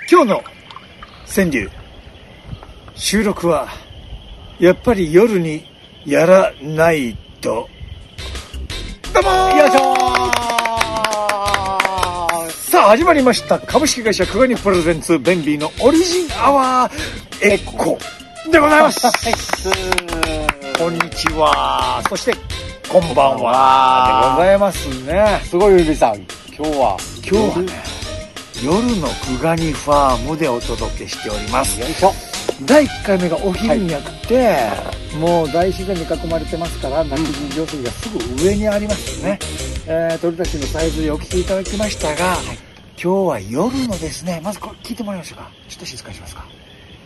今日の川柳収録はやっぱり夜にやらないと。どうもー、よいしょー。さあ始まりました、株式会社クガニプレゼンツベンビーのオリジンアワーエコでございますこんにちは、そしてこんばんはでございますね。 すごい、ベンビーさん、今日はね、夜のクガニファームでお届けしております。 よいしょ。 第1回目がお昼にやって、もう大自然に囲まれてますから、鳴き地上水がすぐ上にありますよね。鳥たちのさえずりをお聞きいただきましたが、今日は夜のですね、まずこれ聞いてもらいましょうか。ちょっと静かにしますか。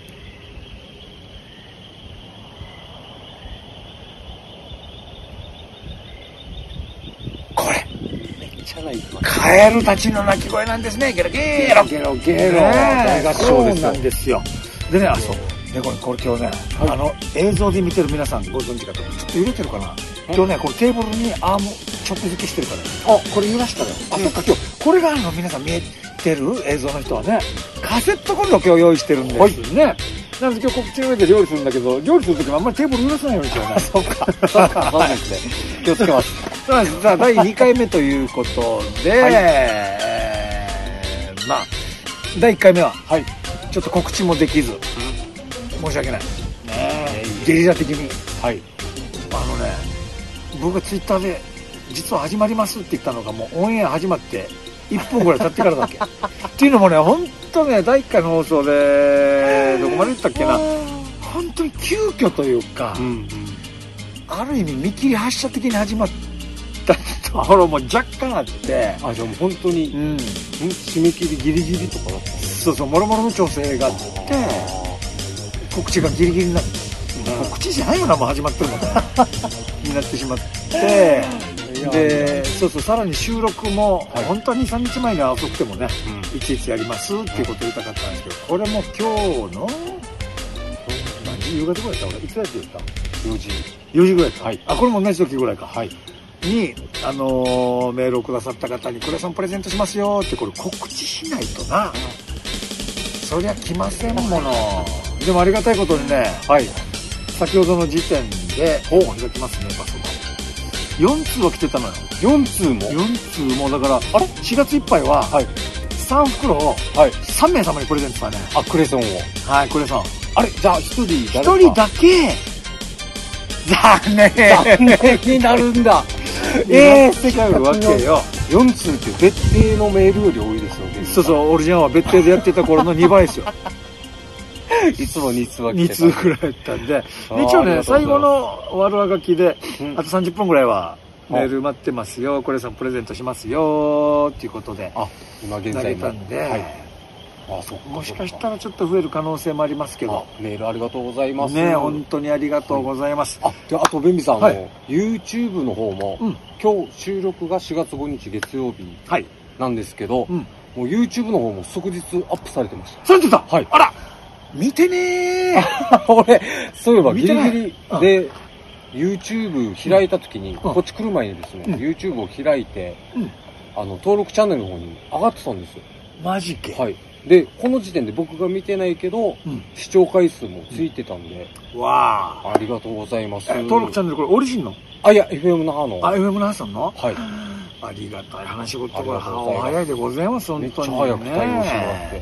これめっちゃない。 カエルたちの鳴き声なんですね。ゲロゲロゲロゲロ、大合唱ですよ。 そうなんですよ。でね、そうでこれ今日ね、映像で見てる皆さんご存知かと。ちょっと揺れてるかな。今日ね、これテーブルにアームチョップ付けしてるから、ね、これ揺らしたのよ。そっか、今日これが皆さん見えてる映像の人はね、カセットコンロを今日用意してるんですね。なので今日こっちの上で料理するんだけど、料理するときもあんまりテーブル揺らさないようにしようね。そうかそうですね、気をつけます。そうです。さあ第2回目ということで、まあ第1回目は、ちょっと告知もできず、申し訳ない、ゲリラ的に、僕がツイッターで実は始まりますって言ったのが、もうオンエア始まって1分ぐらい経ってからだっけっていうのもね、本当ね、第1回の放送でどこまで言ったっけな、本当に急遽というか、ある意味見切り発車的に始まったところも若干あって、 じゃあもう本当に、締め切りギリギリとかだった。 そう、もろもろの調整があって告知がギリギリになって、告知じゃないよな、もう始まってるもんねになってしまって、で、さらに収録も、本当は 2,3 日前には遅くてもね、いちいちやりますっていうことを言いたかったんですけど、これも今日の夕方ぐらいだった。俺いつやって言った？ 4時ぐらいか。これも同じ時ぐらいか。に、メールをくださった方に、これさんプレゼントしますよって、これ告知しないとな。そりゃ来ませんもの。でもありがたいことにね、先ほどの時点で、これが来ますね、パスが。4通は来てたのよ。4通も、だから、4月いっぱいは、3袋を、3名様にプレゼントしたね。 クレソンを。 クレソン。 じゃあ1 人だけ、残念になるんだ。 世界のわけよ。 4通って別邸のメールより多いですよ。 そう、オリジナルは別邸でやってた頃の2倍ですよ。 いつも2通は来てた。 2通くらいやったんで、一応ね、最後の悪あがきで、あと30分くらいはメール待ってますよ、これさんプレゼントしますよっていうことで今現在たんで、もしかしたらちょっと増える可能性もありますけど。 メールありがとうございます。 ね、本当にありがとうございます。 あとベンビさん、YouTube の方も、今日収録が4月5日月曜日なんですけど、もう YouTube の方も即日アップされてました。 されてた。あら、見てねー。俺、そういえばギリギリで YouTube 開いた時に、こっち来る前にですね、YouTube を開いて、登録チャンネルの方に上がってたんですよ。 マジけ。 で、この時点で僕が見てないけど、視聴回数もついてたんで、ありがとうございます。 登録チャンネルこれオリジンの？ いや、FM 那覇の。 FM 那覇さんの？ありがたい話事が早いでございます、本当に。 めっちゃ早く対応してもらって。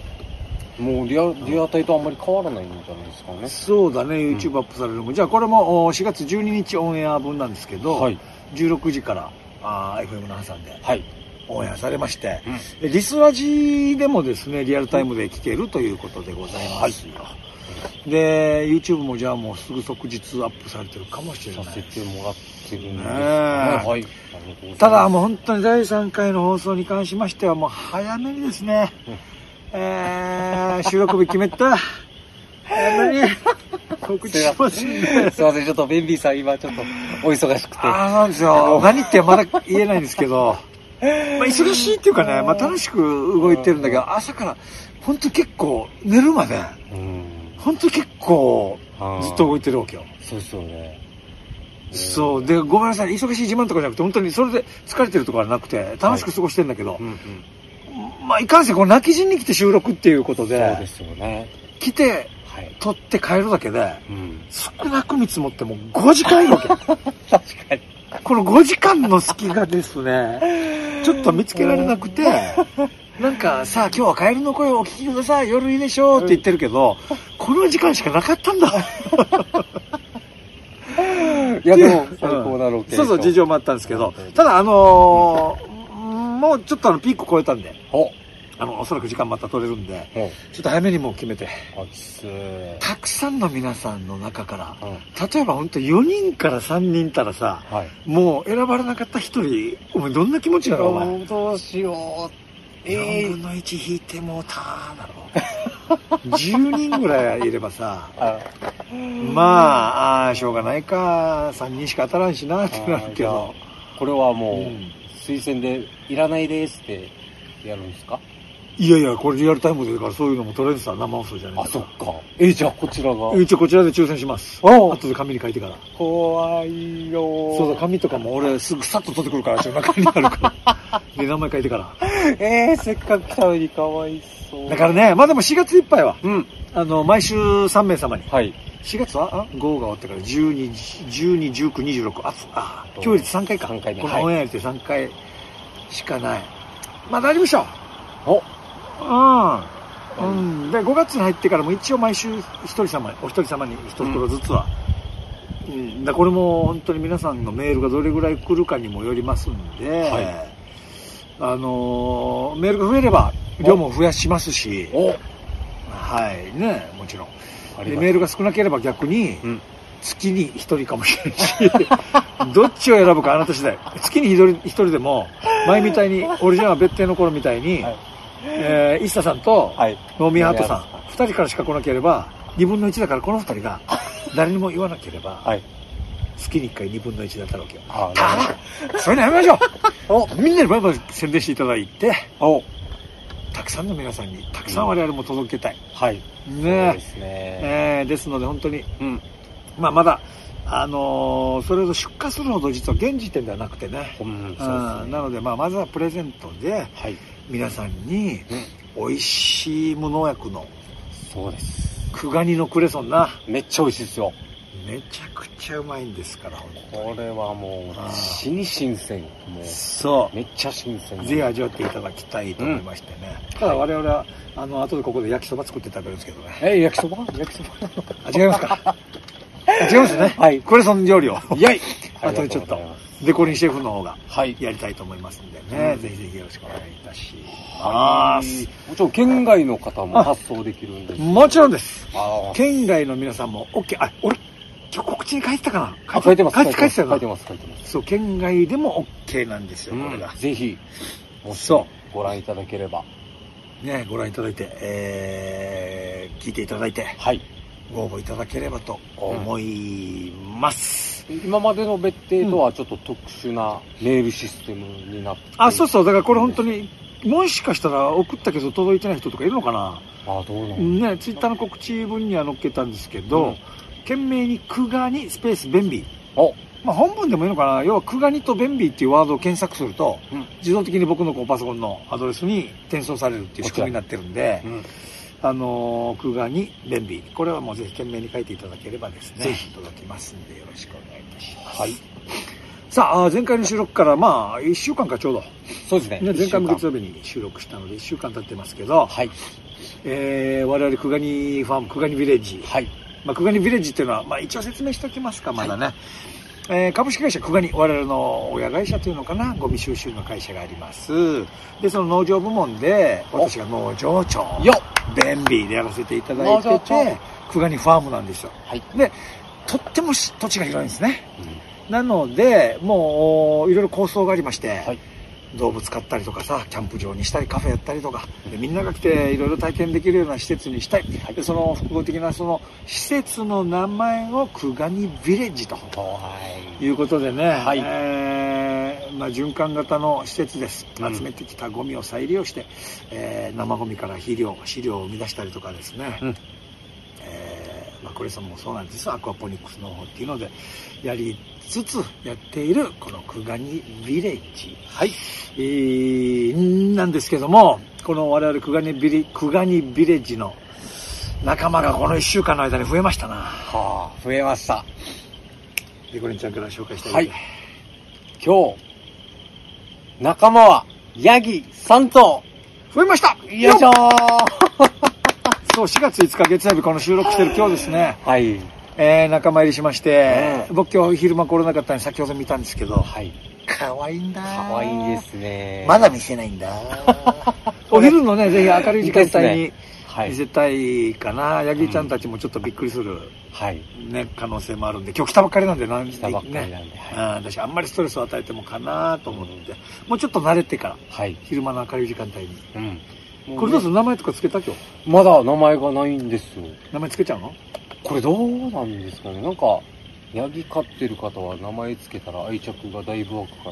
もうリアタイとあんまり変わらないんじゃないですかね。 そうだね、YouTube アップされるも。じゃあこれも4月12日オンエア分なんですけど、16時からFM 那覇さんで。オンエアされまして、リスラジでもですね、リアルタイムで聞けるということでございますよ。で、YouTube もじゃあもうすぐ即日アップされてるかもしれない。 させてもらってるんですね。ただもう本当に第3回の放送に関しましてはもう早めにですね、収録日決めた。早めに告知しますね。 すいません、ちょっとベンビーさん今ちょっとお忙しくて。 そうなんですよ。何ってまだ言えないんですけど、忙しいっていうかね、楽しく動いてるんだけど、朝から本当に結構寝るまで、本当に結構ずっと動いてるわけよ。 そうですよね。 そうで、ごめんなさい、忙しい自慢とかじゃなくて、本当にそれで疲れてるとかはなくて楽しく過ごしてるんだけど、 まあ、いかんせん、この泣き人に来て収録っていうことで、 そうですよね。 来て、 はい。 撮って帰るだけで、 うん。 少なく見積もっても5時間いいわけ。 確かに。 この5時間の隙がですね、ちょっと見つけられなくて、なんかさあ今日はカエルの声をお聞きください、夜いいでしょうって言ってるけど、この時間しかなかったんだ。 いやでも最高なロケ、 そうそう、事情もあったんですけど、ただもうちょっとピーク超えたんで、おそらく時間また取れるんで、ちょっと早めにもう決めて、たくさんの皆さんの中から、例えば本当4人から3人いたらさ、もう選ばれなかった1人、お前どんな気持ちだろう、お前。 どうしよう。 4分の1引いてもうたーだろ。10人ぐらいいればさ、まあ、しょうがないか、3人しか当たらんしなってなるけど。 これはもう、推薦でいらないですってやるんですか？ いやいや、これリアルタイムだからそういうのも取れるさ、生放送じゃないですか。あ、そっか。じゃあこちらが。 一応こちらで抽選します。後で紙に書いてから。 怖いよー。 そうだ、紙とかも俺すぐさっと取ってくるから、中にあるから。で、名前書いてから。 せっかく来たのにかわいそう。 だからね、まあでも4月いっぱいは、毎週3名様に。 はい。 4月は5が終わってから12、19、26。今日率3回か。 3回目。 このオンエアって3回しかない。まあ大丈夫でしょう。で、5月に入ってからも一応毎週お一人様に一袋ずつは。これも本当に皆さんのメールがどれぐらい来るかにもよりますんで、メールが増えれば量も増やしますし、はいね、もちろん。でメールが少なければ逆に、月に1人かもしれないし、どっちを選ぶかあなた次第。月に1人でも、前みたいに、オリジナル別邸の頃みたいに、イッサさんと、ノーミーハートさん、2人からしか来なければ、2分の1だからこの2人が、誰にも言わなければ、月に1回2分の1だったわけよ。そういうのやめましょうみんなにバンバン宣伝していただいて、たくさんの皆さんに、たくさん我々も届けたい。ねそうですね。 ですので本当に、まだ、それを出荷するほど実は現時点ではなくてね。なので、まずはプレゼントで、皆さんに、美味しい無農薬の、 そうです。 クガニのクレソンな。 めっちゃ美味しいですよ。 めちゃくちゃうまいんですから、 これはもう、死に新鮮。もうそう。 めっちゃ新鮮。 ぜひ味わっていただきたいと思いましてね。ただ我々は、後でここで焼きそば作って食べるんですけどね。 焼きそば違いますか違いますね。クレソン料理を。あとでちょっと、デコリンシェフの方が、やりたいと思いますんでね。ぜひぜひよろしくお願いいたします。 もちろん県外の方も発送できるんです。 もちろんです。県外の皆さんも OK。俺、今日告知に書いてたかな？ 書いてます。 書いてたよな。 書いてます。 そう、県外でも OK なんですよ、これが。 ぜひ、ご覧いただければ。 ね、ご覧いただいて、聞いていただいて、ご応募いただければと思います。 今までの別邸とはちょっと特殊なメールシステムになって、 そうそう、だからこれ本当に、もしかしたら送ったけど届いてない人とかいるのかな？ どうなの？ ね、ツイッターの告知文には載っけたんですけど、懸命にクガニスペース便利。本文でもいいのかな？要はクガニと便利っていうワードを検索すると、自動的に僕のパソコンのアドレスに転送されるっていう仕組みになってるんで、クガニ便利。これはもうぜひ懸命に書いていただければですね、ぜひ届きますんでよろしくお願いいたします。さあ、前回の収録から1週間かちょうど。 そうですね。 前回も月曜日に収録したので1週間経ってますけど、我々クガニファーム、クガニビレッジ。クガニビレッジっていうのは、一応説明しておきますか、まだね。株式会社クガニ、我々の親会社というのかな、ゴミ収集の会社があります。で、その農場部門で、私が農場長、便利でやらせていただいてて、クガニファームなんですよ。で、とっても土地が広いんですね。なので、もう、いろいろ構想がありまして、動物飼ったりとかさ、キャンプ場にしたり、カフェやったりとか、でみんなが来ていろいろ体験できるような施設にしたい。で、その複合的なその施設の名前をクガニビレッジということでね、循環型の施設です。集めてきたゴミを再利用して、生ゴミから肥料、飼料を生み出したりとかですね、 まあ、これさんもそうなんですよ、アクアポニックスの方っていうのでやりつつやっているこのクガニビレッジ、 はい。 なんですけども、この我々クガニビレッジの仲間がこの1週間の間に増えましたな。 はあ、増えました。 でこれちゃんから紹介したい。 はい。今日仲間はヤギ3頭増えました。 よいしょーそう、4月5日月曜日この収録してる今日ですね。 はい。 仲間入りしまして、僕今日昼間来れなかったんで先ほど見たんですけど、 はい。 可愛いんだ。 可愛いですね。 まだ見せないんだ。お昼のね、ぜひ明るい時間帯に見せたいかな。ヤギちゃんたちもちょっとびっくりする、 はい。 ね、可能性もあるんで、今日来たばっかりなんで、 来たばっかりなんで、 私あんまりストレスを与えてもかなと思って、もうちょっと慣れてから、 はい。 昼間の明るい時間帯に。 うん。 これどうする？名前とかつけた今日？ まだ名前がないんですよ。 名前つけちゃうの？ これどうなんですかね。なんか、ヤギ飼ってる方は名前つけたら愛着がだいぶ湧くから。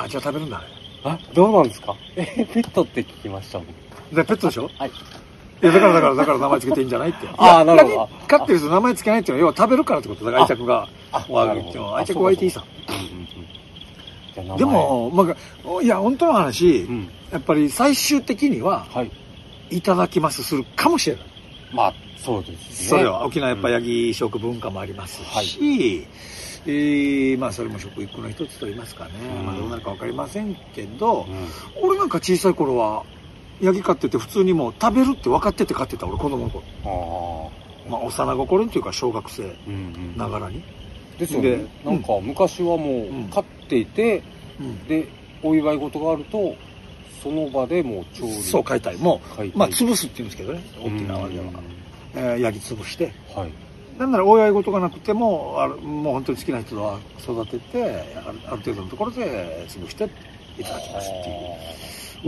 あ、じゃあ食べるんだね。 あ、どうなんですか？ペットって聞きましたもん。 で、ペットでしょ？ はい。 いや、だから名前つけていいんじゃないって。 ああ、なるほど。 飼ってる人名前つけないっていうのは、要は食べるからってことだから愛着が湧くっていうのは、愛着湧いていいさ。でも、まあ、いや、本当の話、やっぱり最終的には、いただきますするかもしれない。 まあ、そうですね。 それは沖縄やっぱヤギ食文化もありますし、まあそれも食育の一つと言いますかね。まあどうなるかわかりませんけど、俺なんか小さい頃は、ヤギ飼ってて普通にもう食べるって分かってて飼ってた、俺子供の頃。まあ幼心っていうか小学生ながらに。 ですよね。なんか昔はもう飼っていて、で、お祝い事があると、その場でもう調理。 そう、解体。もう、まあ潰すって言うんですけどね、沖縄では。ヤギ潰して。はい。なんならお祝い事がなくても、もう本当に好きな人は育てて、ある程度のところで潰していただきますっていう。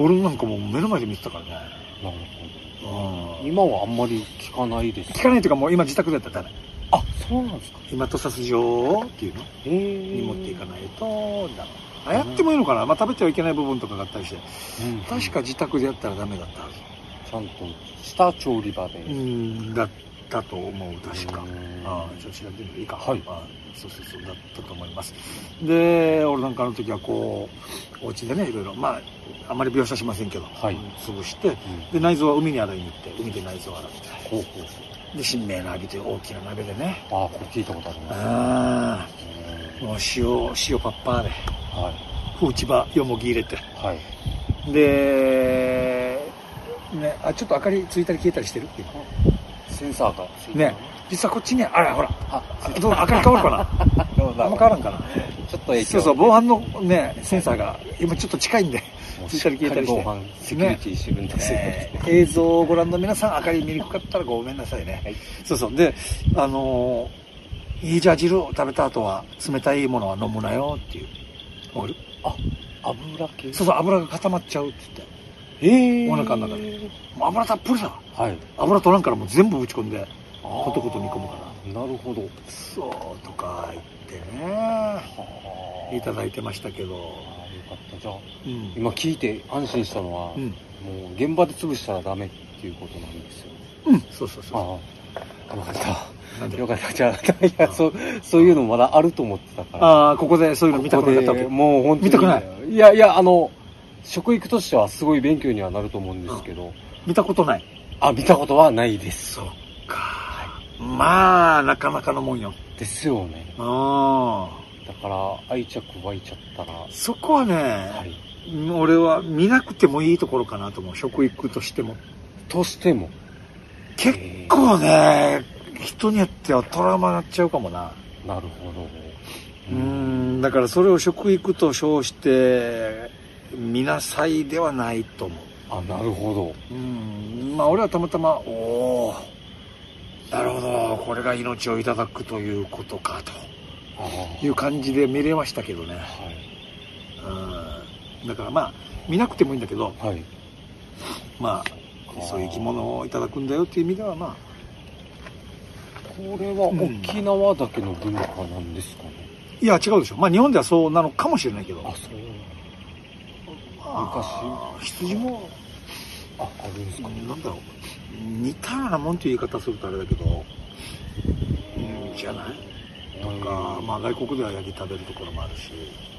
俺なんかもう目の前で見てたからね。 なるほど。今はあんまり聞かないです。 聞かないというかもう今自宅でやったらダメ。 あ、そうなんですか。 今屠殺場っていうのに持っていかないとダメ。やってもいいのかな。まあ食べてはいけない部分とかがあったりして。確か自宅でやったらダメだったはず。 ちゃんとした調理場で。 だったと思う、確か。ちょっと調べてみていいか。はい。そうだったと思います。で、俺なんかの時はこう、お家でね、いろいろ、まあ、あんまり描写しませんけど、潰して、で、内臓は海に洗いに行って、海で内臓を洗って。で、新名の浴びという大きな鍋でね。 ああ、これ聞いたことあります。 もう塩パッパーで。フーチバよもぎ入れて、で、ね、ちょっと明かりついたり消えたりしてるセンサーがね、実はこっちね、あれほら、どう明かり変わるかなあんま変わらんかなちょっとそう防犯のねセンサーが今ちょっと近いんでついたり消えたりして防犯セキュリティしてるんですね。映像をご覧の皆さん明かり見にくかったらごめんなさいね。そうでいいじゃあ汁を食べた後は冷たいものは飲むなよっていう。 油系？ そう油が固まっちゃうって言って。お腹の中で。油たっぷりさ。油取らんからもう全部ぶち込んで、ことこと煮込むから。 なるほど。 そうとか言ってね。いただいてましたけど。よかった。じゃあ、今聞いて安心したのは、もう現場で潰したらダメっていうことなんですよ。 そう。 よかった。よかった。じゃあ、いや、そういうのまだあると思ってたから。 ここでそういうの見たくなかったわけ。 もう本当に。 見たくない。 いや、食育としてはすごい勉強にはなると思うんですけど。 見たことない。 見たことはないです。 そっか。まあ、なかなかのもんよ。 ですよね。だから愛着湧いちゃったら。 そこはね、俺は見なくてもいいところかなと思う。食育としても。結構ね、人によってはトラウマになっちゃうかもな。 なるほど。だからそれを食育と称して見なさいではないと思う。 なるほど。 まあ俺はたまたまなるほど、これが命をいただくということかという感じで見れましたけどね。だからまあ見なくてもいいんだけど、まあそういう生き物をいただくんだよっていう意味ではまあこれは沖縄だけの文化なんですかね。 いや違うでしょ。まあ日本ではそうなのかもしれないけど。昔羊もあるんですか。 なんだろう、似たようなもんという言い方するとあれだけど、 じゃないとか、まあ外国ではヤギ食べるところもあるし。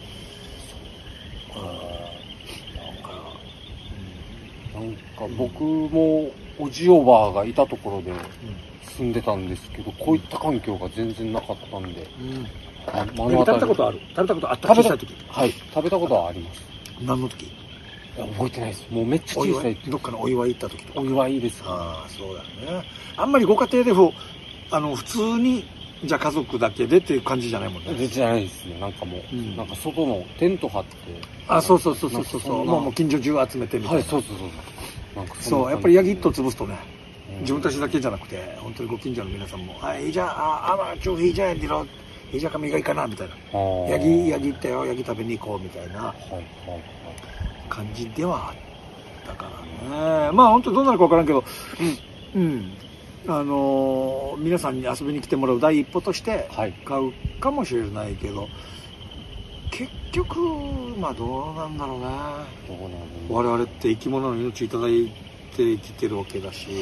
なんか僕もおじおばあがいたところで住んでたんですけど、こういった環境が全然なかったんで。 食べたことある？食べたことあった？小さい時。 はい、食べたことはあります。 何の時？ いや、覚えてないです。もうめっちゃ小さい。 どっかのお祝い行った時とか。 お祝いです。 ああ、そうだよね。あんまりご家庭で普通に、じゃあ家族だけでっていう感じじゃないもんね。 じゃないですね。なんかもう、なんか外のテント張って。 あ、そう。もう近所中集めてみたいな。 はい、そう。 なんかそう、やっぱりヤギ一頭潰すとね、自分たちだけじゃなくて、本当にご近所の皆さんも、じゃあ、今日いいじゃんやろ。いいじゃかみがいいかなみたいな。ヤギ行ったよ、ヤギ食べに行こうみたいな感じではあったからね。まあ本当どうなるかわからんけど、皆さんに遊びに来てもらう第一歩として買うかもしれないけど、結局まあどうなんだろうね。我々って生き物の命をいただいて生きてるわけだし、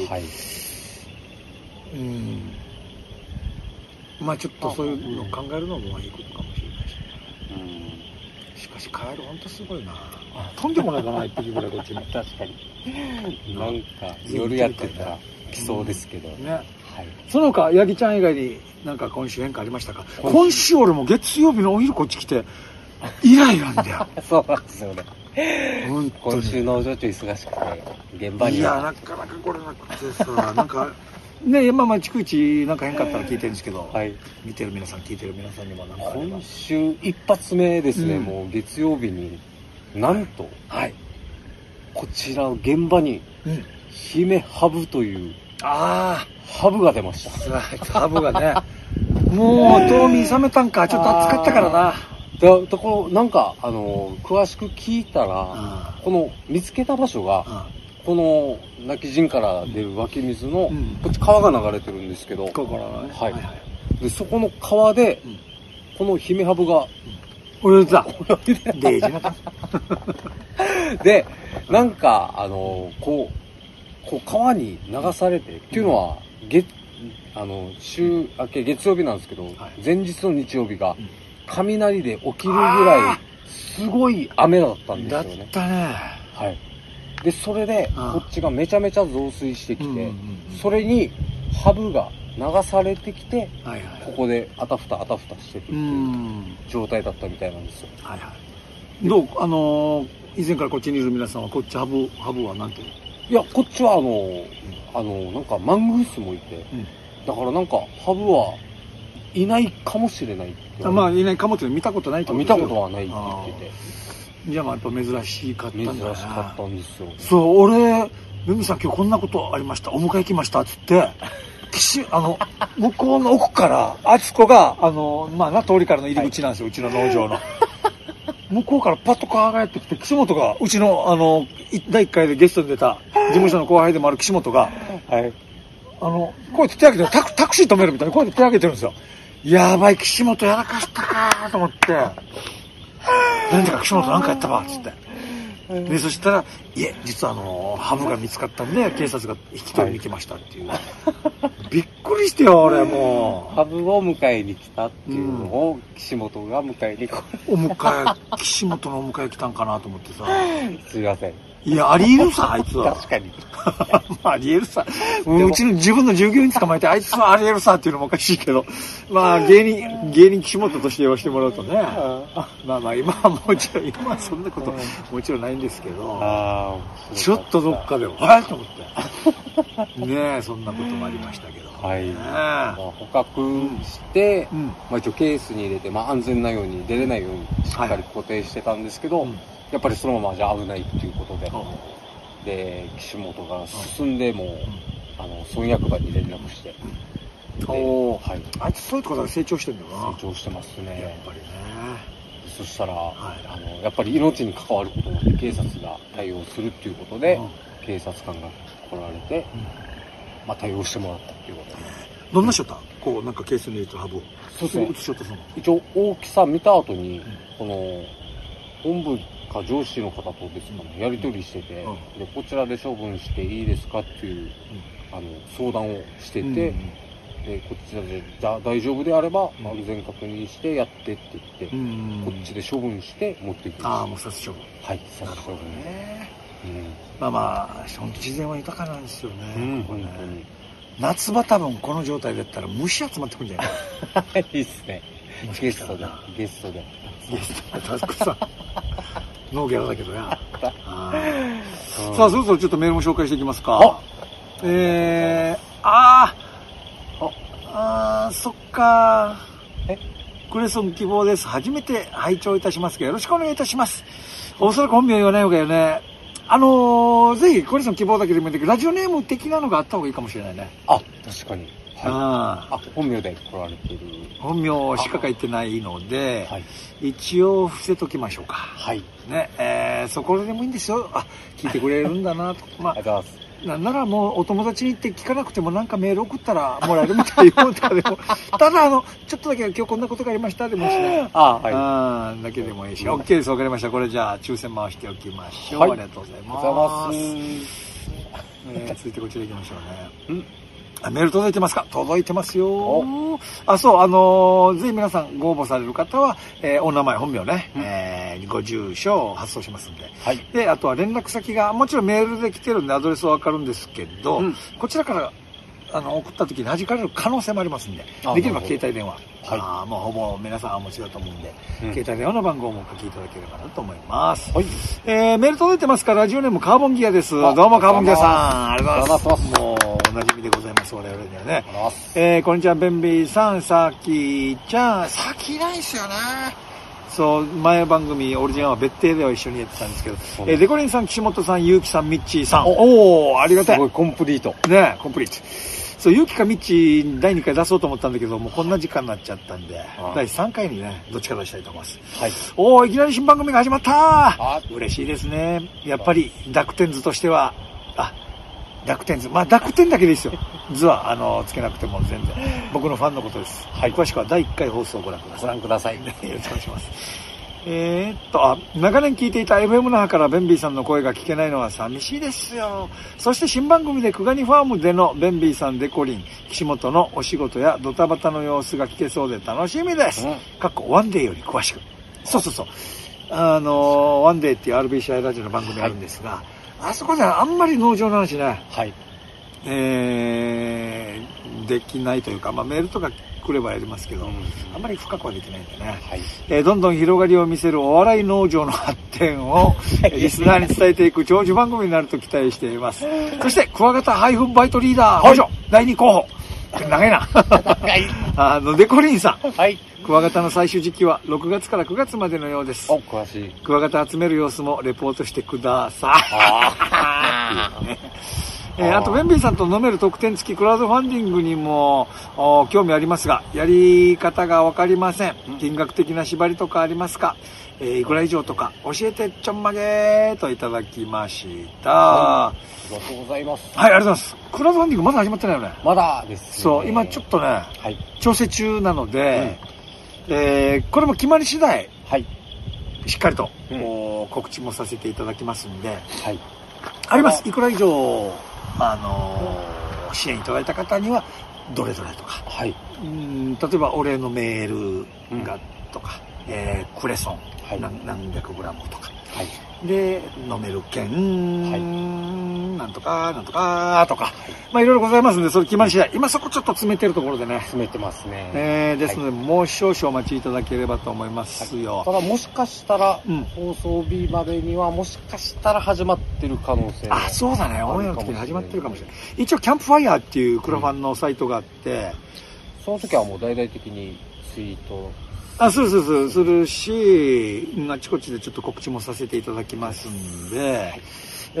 まあちょっとそういうのを考えるのもいいことかもしれないしね。しかしカエルほんとすごいな。飛んでもないかな、一匹ぐらいこっちに。 確かに。なんか夜やってたら来そうですけど。 ね。その他ヤギちゃん以外になんか今週変化ありましたか？今週俺も月曜日のお昼こっち来てイライラんだよ。 そうなんですよね。今週農場長忙しくて現場に。 いやなかなか来れなくてさ、なんか。ね、まあ逐一なんか変かったら聞いてるんですけど、見てる皆さん聞いてる皆さんにもなんか今週一発目ですね、もう月曜日になんと、こちら現場に姫ハブというハブが出ました。 ハブがね、もう冬眠冷めたんか、ちょっと暑かったからな。 なんか詳しく聞いたら、この見つけた場所がこの泣き陣から出る湧き水の、こっち川が流れてるんですけど、でそこの川で、このヒメハブが泳いでた。 で、なんかこう川に流されて、っていうのは週明け月曜日なんですけど、前日の日曜日が雷で起きるぐらいすごい雨だったんですよね。 だったね。 で、それで、こっちがめちゃめちゃ増水してきて、それに、ハブが流されてきて、ここであたふたしてるっていう状態だったみたいなんですよ。 どう以前からこっちにいる皆さんは、こっちハブはなんていうの？ いや、こっちはなんかマングースもいて、だからなんか、ハブはいないかもしれないって。 まあ、いないかもって見たことないと見たことはないって言ってて。 じゃあまあやっぱ珍しかったんだね。 珍しかったんですよ。 そう、俺、ルミさん今日こんなことありました。お迎え来ましたっつって、向こうの奥から、あそこが、まあ通りからの入り口なんですよ、うちの農場の。向こうからパッと顔がやってきて、岸本が、うちの、第1回でゲストに出た、事務所の後輩でもある岸本が、こうやって手挙げて、タクシー止めるみたいにこうやって手挙げてるんですよ。やばい、岸本やらかしたかと思って、なんでか岸本なんかやったわっつって。で、そしたら、いえ、実はハブが見つかったんで、警察が引き取りに来ましたっていう。びっくりしてよ、俺もう。 ハブを迎えに来たっていうのを、岸本が迎えに来た。 岸本のお迎え来たんかなと思ってさ。 すいません。 いや、あり得るさ、あいつは。 確かに。 まあ、あり得るさ。うちの自分の従業員捕まえて、あいつはあり得るさっていうのもおかしいけど、まあ、芸人岸本として言わせてもらうとね。まあ、今はもちろん、今はそんなこともちろんないんですけど、ちょっとどっかで、と思って。ねえ、そんなこともありましたけど。 捕獲して、一応ケースに入れて、安全なように出れないようにしっかり固定してたんですけど、やっぱりそのままじゃ危ないっていうことで、で、岸本が進んでも、村役場に連絡して、 あいつそういうところで成長してるんだよな。 成長してますね。 やっぱりね。 そしたら、やっぱり命に関わることなんで警察が対応するっていうことで、警察官が来られて、対応してもらったっていうことで。 どんなしょった？こう、なんかケースに入れたハブを。 そうですね。 映しちゃったその。 一応大きさ見た後に、この、本部か上司の方とですかね、やり取りしてて、で、こちらで処分していいですかっていう、相談をしてて、 で、こっちで、じゃあ大丈夫であれば、安全確認してやってって言って、こっちで処分して持っていく。 ああ、もう殺処分。 はい、殺処分ね。 うん、 まあまあ、本当自然は豊かなんですよね。 本当に。 夏場多分この状態だったら虫集まってくるんじゃないいいっすね。ゲストで。ゲストで。 タスクさん。ノーギャラだけどや。さあ、そろそろちょっとメールも紹介していきますか。そっか。クレソン希望です。初めて拝聴いたしますが、よろしくお願いいたします。おそらく本名言わない方がいいよね。ぜひ、クレソン希望だけでもいいんだけど、ラジオネーム的なのがあった方がいいかもしれないね。 あ、確かに。はい。本名で来られてる。 本名しか書いてないので、一応伏せときましょうか。 はい。 ね、そこでもいいんですよ。聞いてくれるんだなと。 まあ、ありがとうございます。 なんならもうお友達に言って聞かなくてもなんかメール送ったらもらえるみたいよとかでも、ただちょっとだけ今日こんなことがありましたでもいいしね。はい。だけでもいいし。OK です。わかりました。これじゃあ抽選回しておきましょう。ありがとうございます。続いてこちら行きましょうね。メール届いてますか？届いてますよ。そう、ぜひ皆さんご応募される方は、お名前、本名ね、ご住所を発送しますんで。はい。で、あとは連絡先が、もちろんメールで来てるんでアドレスはわかるんですけど、こちらから送った時に弾かれる可能性もありますんで、できれば携帯電話。はい。もうほぼ皆さんお持ちだと思うんで、携帯電話の番号もお書きいただければなと思います。はい。メール届いてますから、ラジオネームカーボンギアです。どうもカーボンギアさん。ありがとうございます。もう、お馴染みでございます。我々にはね。こんにちは、ベンビーさん、さきちゃん。さきないっすよね。そう、前番組、オリジナルは別邸では一緒にやってたんですけど、デコリンさん、岸本さん、ゆうきさん、ミッチーさん。ありがたい。 すごい、コンプリート。 ね、コンプリート。そう、ゆうきかミッチー第2回出そうと思ったんだけど、もうこんな時間になっちゃったんで、第3回にね、どっちか出したいと思います。はい。いきなり新番組が始まった嬉しいですね。やっぱり、濁点図としては、濁点図。まあ、濁点だけでいいですよ。図は、つけなくても全然。僕のファンのことです。はい。詳しくは第1回放送をご覧ください。 ご覧ください。 よろしくお願いします。長年聞いていた FM 那覇からベンビーさんの声が聞けないのは寂しいですよ。そして新番組でクガニファームでのベンビーさんデコリン、岸本のお仕事やドタバタの様子が聞けそうで楽しみです。ワンデーより詳しく。そう。ワンデーっていう RBCI ラジオの番組あるんですが、あそこではあんまり農場の話ね。はい。できないというか、まあメールとか来ればやりますけど、あんまり深くはできないんでね。はい。どんどん広がりを見せるお笑い農場の発展をリスナーに伝えていく長寿番組になると期待しています。そして、クワガタ配布バイトリーダー、第2候補。長いな。デコリンさん。はい。クワガタの採取時期は6月から9月までのようです。 詳しい。 クワガタ集める様子もレポートしてください。あと、ベンビーさんと飲める特典付きクラウドファンディングにも興味ありますが、やり方がわかりません。金額的な縛りとかありますか？いくら以上とか教えてちょんまげーといただきました。 ありがとうございます。 はい、ありがとうございます。クラウドファンディングまだ始まってないよね。 まだです、ね。 そう、今ちょっとね、調整中なので、これも決まり次第、しっかりと、告知もさせていただきますんで、あります。いくら以上支援いただいた方にはどれどれとか、例えばお礼のメールがとか、クレソン、何百グラムとか、で飲める券、なんとかとか、まあいろいろございますんで、それ決まり次第、今そこちょっと詰めてるところでね、 詰めてますね。 ですので、もう少々お待ちいただければと思いますよ。 ただもしかしたら、放送日までにはもしかしたら始まってる可能性が。 そうだね、オンエアの時に始まってるかもしれない。一応キャンプファイヤーっていうクラファンのサイトがあって、 その時はもう大々的にツイートするし、あちこちでちょっと告知もさせていただきますんで、第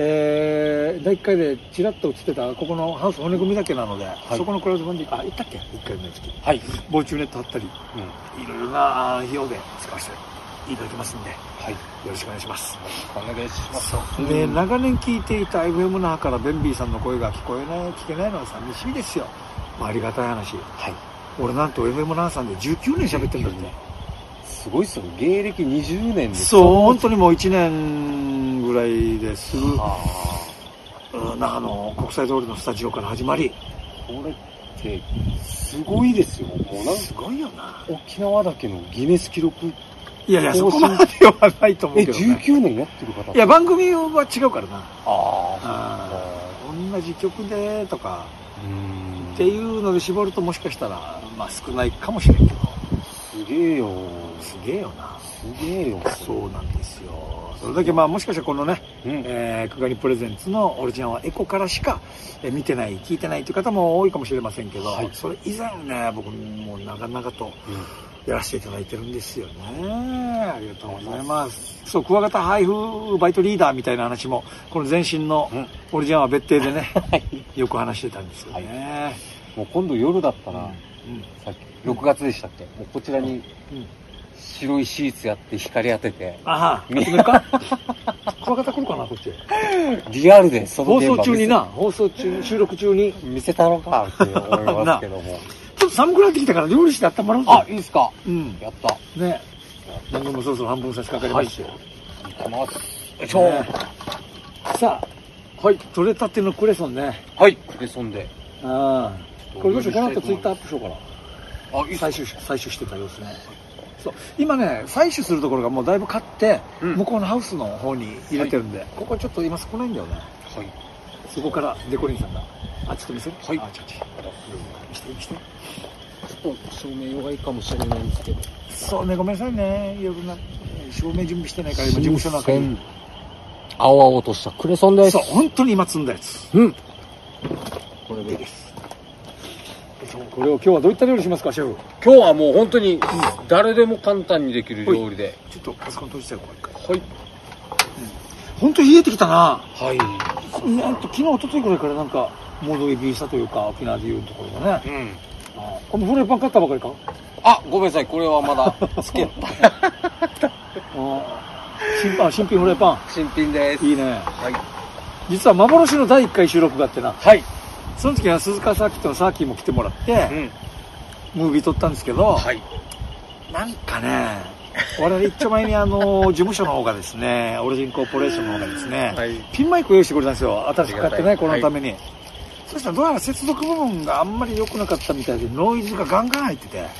1回でちらっと映ってた、ここのハウス骨組みだけなので、そこのクラウドファンディング、行ったっけ ?1 回目の時。防虫ネット貼ったり、いろいろな費用で使わせていただきますんで、よろしくお願いします。 お願いします。 長年聞いていた FM 那覇からベンビーさんの声が聞けないのは寂しいですよ。ありがたい話。俺なんと FM 那覇さんで19年喋ってるんだって。 すごいっすよ。芸歴20年です。 そう、本当にもう1年ぐらいです。那覇の国際通りのスタジオから始まり。 これ、 てすごいですよ。もうなんかすごいよな。 沖縄だけのギネス記録。 いやいや、そこまではないと思うけどね。 19年やってる方。 いや、番組は違うからな。 あ同じ曲でとか、 あ。 っていうので絞るともしかしたら、まあ少ないかもしれんけど。 すげえよ。 すげえよな。 すげえよ。 そうなんですよ。それだけまあもしかしたらこのね、くがりプレゼンツのオリジナルはエコからしか見てない、聞いてないという方も多いかもしれませんけど、それ以前ね、僕も長々とやらせていただいてるんですよね。ありがとうございます。そう、クワガタ配布バイトリーダーみたいな話も、この前身のオリジナルは別邸でね、よく話してたんですよね。 もう今度夜だったら、さっき6月でしたっけ、もうこちらに白いシーツやって光当てて。 あは、見るかクワガタ来るかな、こっち。 リアルで、その放送中にな、収録中に。 見せたのかって思いますけども。 ちょっと寒くなってきたから料理して温まるぞ。 あ、いいですか。やった。 ね。番組もそろそろ半分差し掛かりますよ。 いきます。よいしょ。 さあ、はい、取れたてのクレソンね。 はい、クレソンで。 これどうしよう、この後ツイッターアップしようかな。 あ、いい採取してた様子ね。そう、今ね、採取するところがもうだいぶ買って、向こうのハウスの方に入れてるんで、ここちょっと今少ないんだよね。はい。そこからデコリンさんが、あ、ちょっと見せる？はい。あ、ちょっと見せて。 ちょっと照明弱いかもしれないんですけど。 そうね、ごめんなさいね。夜な、照明準備してないから今事務所の中に。 青々としたクレソンです。 そう、本当に今積んだやつ。これです。これを今日はどういった料理しますか、シェフ？ 今日はもう本当に誰でも簡単にできる料理で。 ちょっとパソコン閉じてよ、一回。 はい。 本当に冷えてきたな。 はい。 昨日、一昨日ぐらいからなんか、戻り火したというか、沖縄でいうところがね。このフライパン買ったばかりか？ あ、ごめんなさい、これはまだつけた。 新品フライパン。 新品です。 いいね。 はい。 実は幻の第1回収録があってな。 はい。 その時は鈴鹿サーキットのサーキーも来てもらって、ムービー撮ったんですけど、はい。なんかね、我々一丁前に事務所の方がですね、オリジンコーポレーションの方がですね、ピンマイクを用意してくれたんですよ。新しく買ってね、このために。そしたらどうやら接続部分があんまり良くなかったみたいで、ノイズがガンガン入ってて。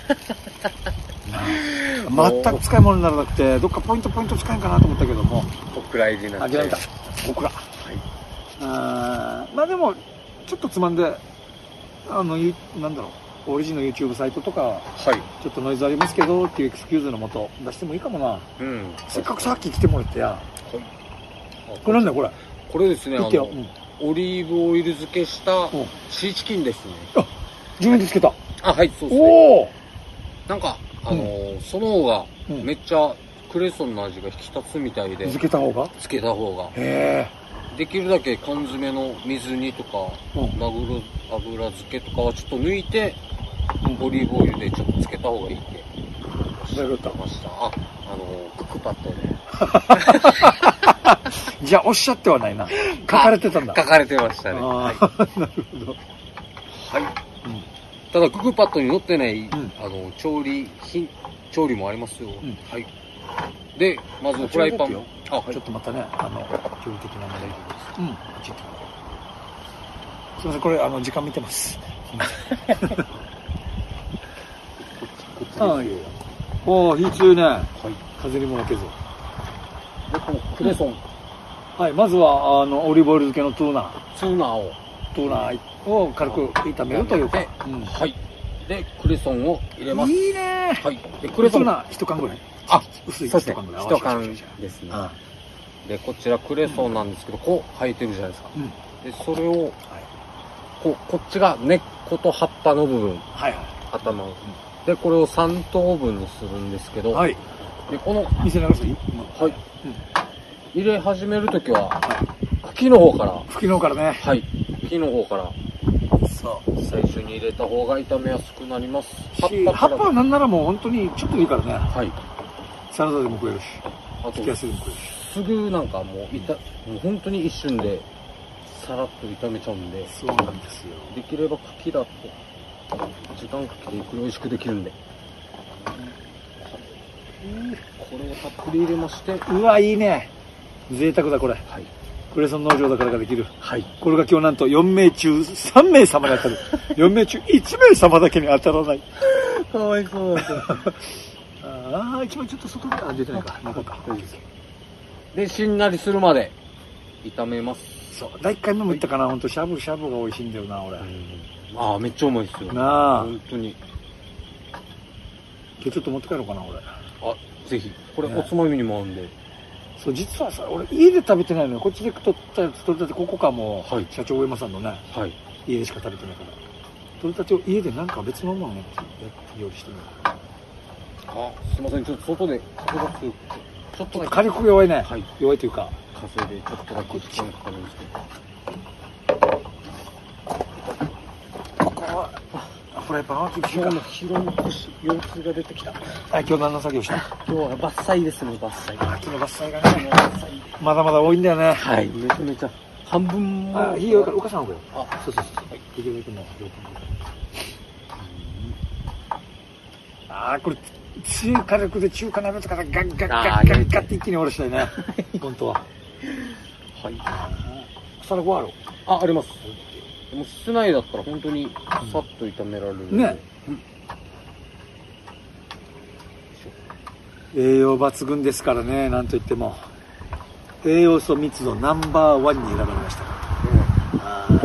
全く使い物にならなくて、どっかポイント使えんかなと思ったけども。 お蔵入りになっちゃいました。 お蔵。はい。まあでも、ちょっとつまんで、なんだろう、オリジンの YouTube サイトとか、ちょっとノイズありますけどっていうエクスキューズのもと出してもいいかもな。せっかくさっき来てもらってや。これなんだよ、これ。 これですね、オリーブオイル漬けしたシーチキンですね。 あ、自分で漬けた。 あ、はい、そうですね。おー！なんか、その方が、めっちゃクレソンの味が引き立つみたいで。 漬けた方が？ 漬けた方が。 へー。できるだけ缶詰の水煮とか、マグロ油漬けとかはちょっと抜いて、オリーブオイルでちょっと漬けた方がいいって。 どういうこと？ ました。クックパッドで。 じゃあおっしゃってはないな。書かれてたんだ。 書かれてましたね。 なるほど。はい。 ただクックパッドに載ってない、調理もありますよ。はい。で、まずフライパン。 ちょっとまたね、調理的な問題です。すいません、これ時間見てます。すいません。おー、火強いね。風にも負けず。 で、このクレソン。 はい、まずは、オリーブオイル漬けのトゥーナーを軽く炒めるというか。 はい。で、クレソンを入れます。 いいね。 はい。で、クレソン。 一缶ぐらい。薄い一缶ぐらい。一缶ですね。で、こちらクレソンなんですけど、こう生えてるじゃないですか。で、それを、こっちが根っこと葉っぱの部分。頭を。で、これを3等分にするんですけど、で、この、 見せながらいい？ はい。入れ始めるときは、茎の方から。 茎の方からね。 はい。茎の方から。そう。最初に入れた方が炒めやすくなります。 葉っぱはなんならもう本当にちょっとでいいからね。 はい。 サラダでも食えるし。 あと、 でも食えるし。 すぐなんかもう本当に一瞬で、さらっと炒めちゃうんで。 そうなんですよ。 できれば茎だと、時間かけてゆっくり美味しくできるんで。これをたっぷり入れまして。 うわ、いいね。贅沢だ、これ。 はい。 クレソン農場だからができる。 はい。 これが今日なんと4名中3名様に当たる。4名中1名様だけに当たらない。 かわいそうだった。 ああ、一番ちょっと外から出てないか。中か。大丈夫です。 で、しんなりするまで炒めます。 そう。第1回目も言ったかな。ほんと、しゃぶしゃぶが美味しいんだよな、俺。 ああ、めっちゃうまいっすよ。 なあ。 本当に。 今日ちょっと持って帰ろうかな、俺。 あ、ぜひ。これ、おつまみにも合うんで。 そう、実はさ、俺、家で食べてないのよ。こっちで取ったやつ、取りたて、ここかもう、社長上山さんのね、家でしか食べてないから。取りたてを家でなんか別のものやって料理してみよう。 あ、すいません。ちょっと外で風が強くて。ちょっとだけ。 火力弱いね。弱いというか。 風でちょっとだけ時間かかるんですけど。 ここは、フライパンは今日の広い腰、腰痛が出てきた。 今日何の作業した？ 今日は伐採ですね、伐採。 秋の伐採がね、まだまだ多いんだよね。 はい。めちゃめちゃ。半分も。 いいよ、お母さんおくよ。そうそうそう。できるだけもう。これ、強い火力で中華鍋とかガッガッガッガッガッって一気におろしたいね。本当は。 はい。 皿5ある？ あります。もう室内だったら本当にさっと炒められる。 ね。栄養抜群ですからね、なんといっても。栄養素密度ナンバー1に選ばれましたから。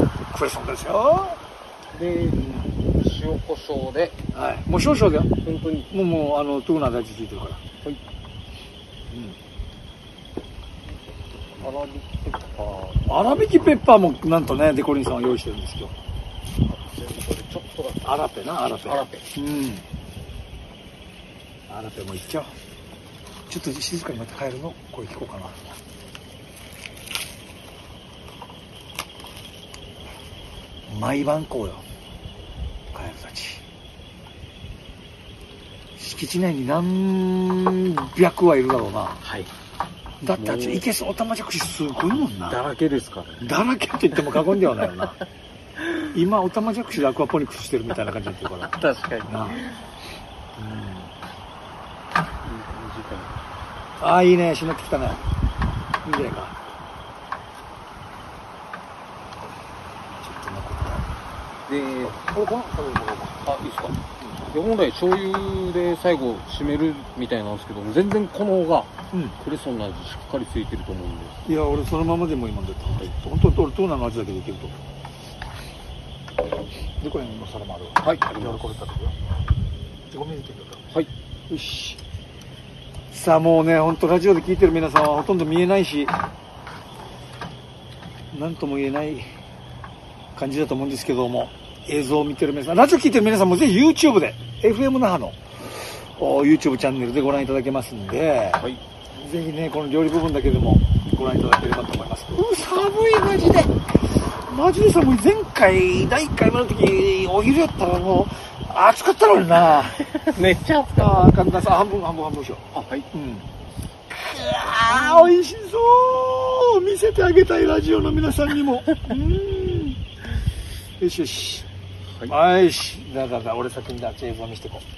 クレソンですよ。 で、塩コショウで。 はい。もう少々だよ。 本当に。 もう、トゥーナーで味付いてるから。はい。 粗挽きペッパー。 粗挽きペッパーもなんとね、デコリンさんは用意してるんですよ。 ちょっとだけ。 アラペな、アラペ。 アラペ。 アラペもいっちゃおう。ちょっと静かにまた帰るの声聞こうかな。毎晩こうよ。カエルたち。敷地内に何百はいるだろうな。 はい。 だってあっちいけそう、オタマジャクシすごいもんな。 だらけですからね。 だらけと言っても過言ではないよな。今、オタマジャクシでアクアポニックスしてるみたいな感じになってるから。 確かに。 いいね、しまってきたね。いいんじゃないか。ちょっと残った。 で、 これかな？ いいですか。で、本来醤油で最後締めるみたいなんですけど、全然この方がクレソンの味しっかりついてると思うんで。 いや、俺そのままでも今だった。本当俺トーナーの味だけでいけると思う。で、これの皿もある。 はい。 俺これ食べるよ。ごめん、見てください。 はい。 よし。さあもうね、ほんとラジオで聞いてる皆さんはほとんど見えないし、なんとも言えない感じだと思うんですけども、映像を見てる皆さん、ラジオ聞いてる皆さんもぜひ YouTube で、FM 那覇のYouTube チャンネルでご覧いただけますんで、 はい、 ぜひね、この料理部分だけでもご覧いただければと思います。寒いマジで。マジで寒い。前回、第1回目の時、お昼やったらもう、暑かったのにな。 めっちゃ暑かった。 神田さん、半分しよう。 はい。 美味しそう。見せてあげたい、ラジオの皆さんにも。よしよし。はい。よし。俺先に映像見せてこ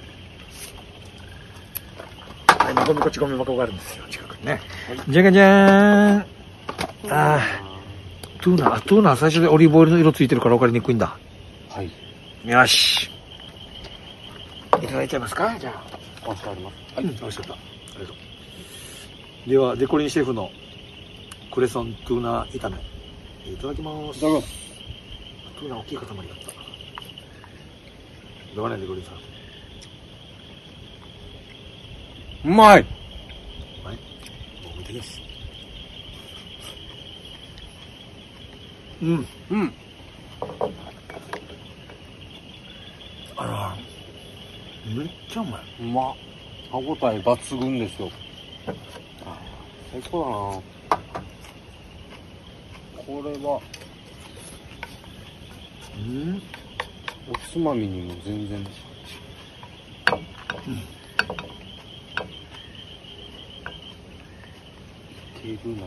う。はい、ゴミこちゴミ箱があるんですよ、近くにね。じゃがじゃーん。トゥーナー最初でオリーブオイルの色ついてるから分かりにくいんだ。 はい。 よし。いただいちゃいますか？じゃあ。 美味しかった。 はい、美味しかった。ありがとう。では、デコリンシェフのクレソントゥーナー炒め。いただきます。 いただきます。 トゥーナー大きい塊だった。どうかね、デコリンさん。 うまい。 はい。僕見てです。うん。 うん。 めっちゃうまい。 歯応え抜群ですよ。最高だな。これは、おつまみにも全然。いけるな。よ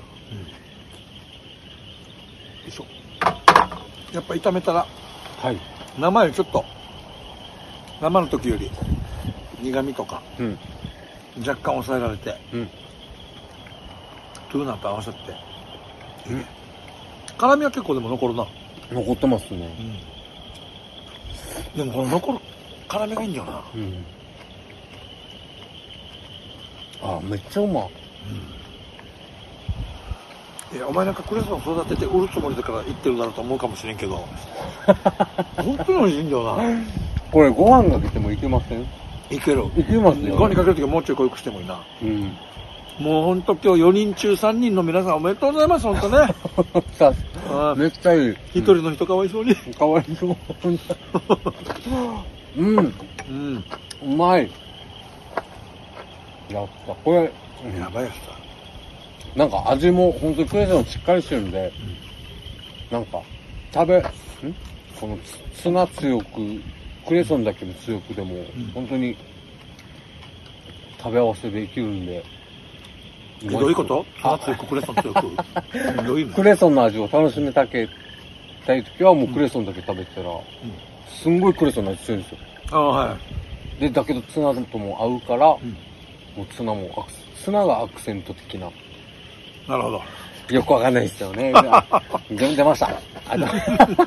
いしょ。やっぱ炒めたら、 はい。 生よりちょっと、生の時より苦味とか、若干抑えられて、トゥーナーと合わさって辛みは結構でも残るな。 残ってますね。 でもこの残る辛みがいいんだよな。 あ、めっちゃうま。 いや、お前なんかクレソン育てて売るつもりだから言ってるだろうと思うかもしれんけど本当に美味しいんだよな。 これご飯が出てもいけません？ いける。 いけますよ。 ご飯にかけるときはもうちょい濃くしてもいいな。もうほんと今日4人中3人の皆さんおめでとうございます、ほんとね。 めっちゃいい。 一人の人かわいそうに。 かわいそう。うまい。やった。これ、 やばいやつだ。 なんか味も本当にクレソンしっかりしてるんで、なんかこのツナ強く、クレソンだけで強くでも、本当に食べ合わせできるんで。 どういうこと？ツナ強くクレソン強くどういうの？ クレソンの味を楽しめたいときはもうクレソンだけ食べてたら、すんごいクレソンの味するんですよ。 はい。 で、だけどツナとも合うから、もうツナがアクセント的な。 なるほど。 よくわかんないですよね。全部出ました。 なる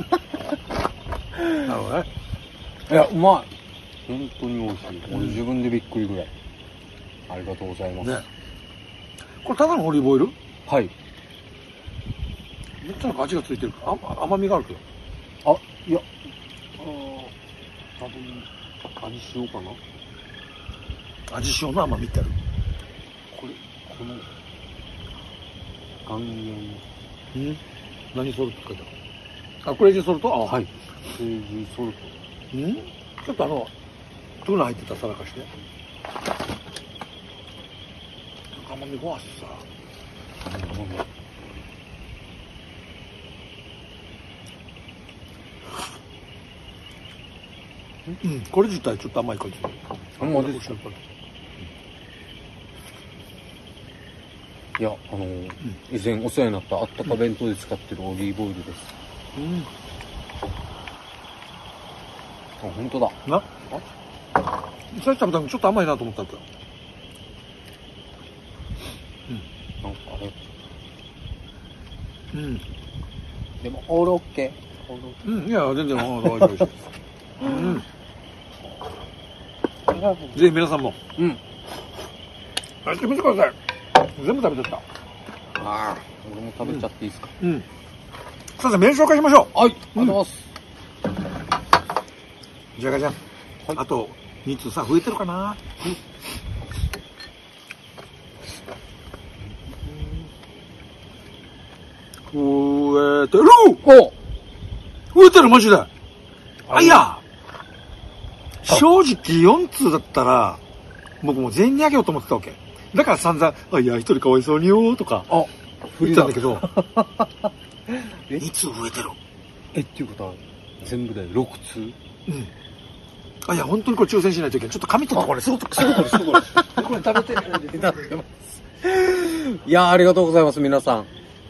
ほどね。 いや、うまい。本当に美味しい。俺自分でびっくりぐらい。ありがとうございます。ね。 これただのオリーブオイル？ はい。 めっちゃなんか味がついてる。甘みがあるけど。 あ、いや、多分、味塩かな？ 味塩の甘みってある。 この、岩塩。 何ソルトって書いてある？クレイジーソルト？ はい。クレイジーソルト。 ちょっとトゥーナ入ってた皿かして。甘みごわすさ。これ自体ちょっと甘い感じ。 甘いです。いや、以前お世話になったあったか弁当で使ってるオリーブオイルです。あ、本当だ。 最初食べたのちょっと甘いなと思ったんだけど。 なんかあれ。でも、オールオッケー。 いや、全然、大丈夫です。ぜひ皆さんも。やってみてください。全部食べてった。 俺も食べちゃっていいですか？ さあ、メール紹介しましょう。 はい、ありがとうございます。 じゃがじゃん。あと、2通さ、増えてるかな？増えてる！増えてる、マジで。いや正直4通だったら、僕もう全員にあげようと思ってたわけ。だから散々、いや、一人かわいそうによとか、言ったんだけど、2通増えてる。 っていうことは、全部で6通？ いや、本当にこれ抽選しないといけない。ちょっと紙取ってこれ、すごくこれ。これ食べていや、ありがとうございます、皆さん。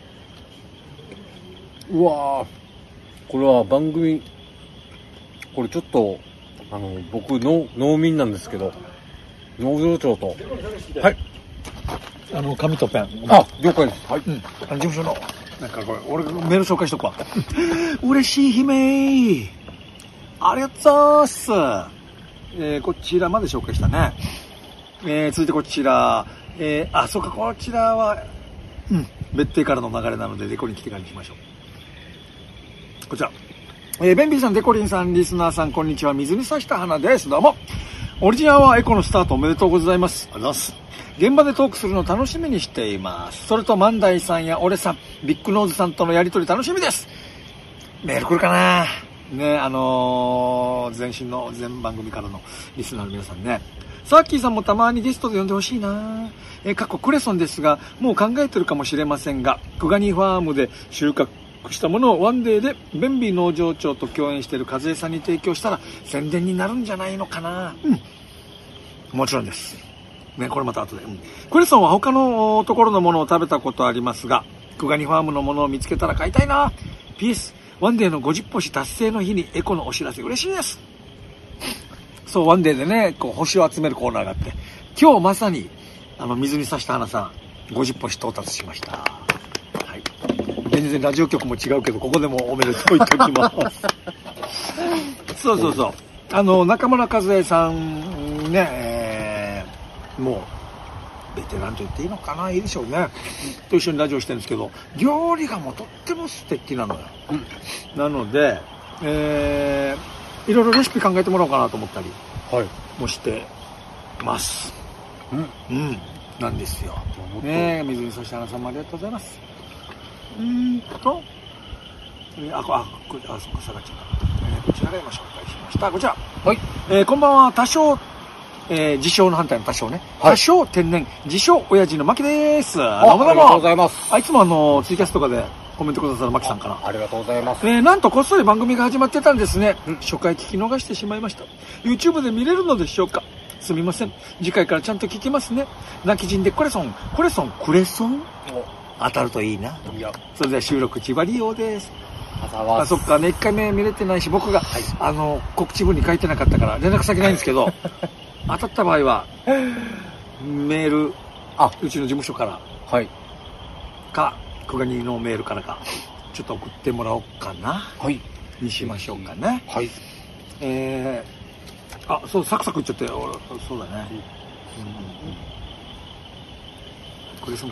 うわぁ。これは番組、これちょっと、僕、農民なんですけど、農場長と、はい。 紙とペン。 了解です。はい。 事務所の、なんかこれ、俺メール紹介しとくわ。嬉しい姫ありがとうございます。こちらまで紹介したね。続いてこちら、そうか、こちらは、別邸からの流れなので、デコリン来てからにしましょう。こちら。ベンビーさん、デコリンさん、リスナーさん、こんにちは。水に刺した花です。どうも。オリジナルはエコのスタートおめでとうございます。ありがとうございます。現場でトークするの楽しみにしています。それと、万代さんや俺さん、ビッグノーズさんとのやりとり楽しみです。メール来るかなね、前身の全番組からのリスナーの皆さんね。サーキーさんもたまにゲストで呼んでほしいな過去クレソンですが、もう考えてるかもしれませんが、クガニファームで収穫したものをワンデーでベンビー農場長と共演している和江さんに提供したら宣伝になるんじゃないのかな。もちろんです。ね、これまた後で。クレソンは他のところのものを食べたことありますが、クガニファームのものを見つけたら買いたいな。PS、ワンデーの50星達成の日にエコのお知らせ嬉しいです。そう、ワンデーでね、こう星を集めるコーナーがあって、今日まさに、水に刺した花さん、50星到達しました。はい。 全然ラジオ局も違うけど、ここでもおめでとう言っておきます。そうそうそう。中村和恵さんね、もう、ベテランと言っていいのかな、いいでしょうね。と一緒にラジオしてるんですけど、料理がもうとっても素敵なのよ。なので、いろいろレシピ考えてもらおうかなと思ったりもしてます。なんですよ。ねえ、水にそして花さんもありがとうございます。そっか、下がっちゃった。こちらで今紹介しました。こちら。こんばんは、多少、自称の反対の多少ね。多少天然、自称親父の牧です。どうもどうも。 ありがとうございます。 いつもツイキャスとかでコメントくださる牧さんから。 ありがとうございます。 なんとこっそり番組が始まってたんですね。初回聞き逃してしまいました。YouTube で見れるのでしょうか。すみません。次回からちゃんと聞きますね。泣き人でクレソン当たるといいな。それでは収録千葉利用です。そっかね、1回目見れてないし、僕が、告知文に書いてなかったから連絡先ないんですけど、当たった場合は、メール、うちの事務所から、か、久我のメールからか、ちょっと送ってもらおうかな。にしましょうかね。そう、サクサクいっちゃって、そうだね。くれ